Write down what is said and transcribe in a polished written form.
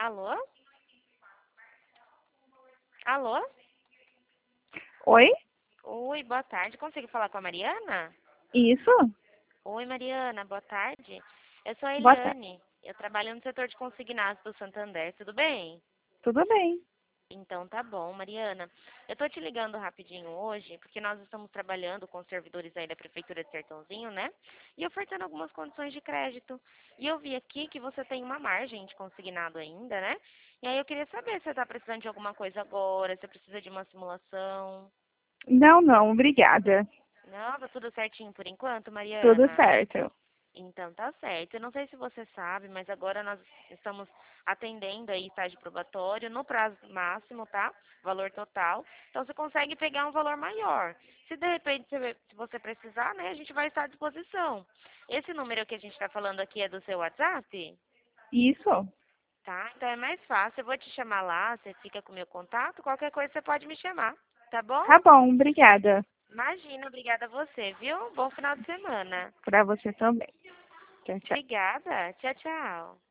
Alô? Alô? Oi? Oi, boa tarde. Consigo falar com a Mariana? Isso? Oi, Mariana, boa tarde. Eu sou a Boa tarde. Eliane. Eu trabalho no setor de consignados do Santander. Tudo bem? Tudo bem. Então tá bom, Mariana. Eu tô te ligando rapidinho hoje, porque nós estamos trabalhando com os servidores aí da Prefeitura de Sertãozinho, né? E ofertando algumas condições de crédito. E eu vi aqui que você tem uma margem de consignado ainda, né? E aí eu queria saber se você tá precisando de alguma coisa agora, se você precisa de uma simulação. Não, não, obrigada. Não, tá tudo certinho por enquanto, Tudo Mariana? certo. Então tá certo. Eu não sei se você sabe, mas agora nós estamos atendendo aí estágio probatório no prazo máximo, tá? Valor total. Então você consegue pegar um valor maior. Se de repente se você precisar, né, a gente vai estar à disposição. Esse número que a gente está falando aqui é do seu WhatsApp? Isso? Tá? Então é mais fácil. Eu vou te chamar lá, você fica com o meu contato. Qualquer coisa você pode me chamar, tá bom? Tá bom, obrigada. Imagina, obrigada a você, viu? Bom final de semana. Pra você também. Tchau, tchau. Obrigada. Tchau, tchau.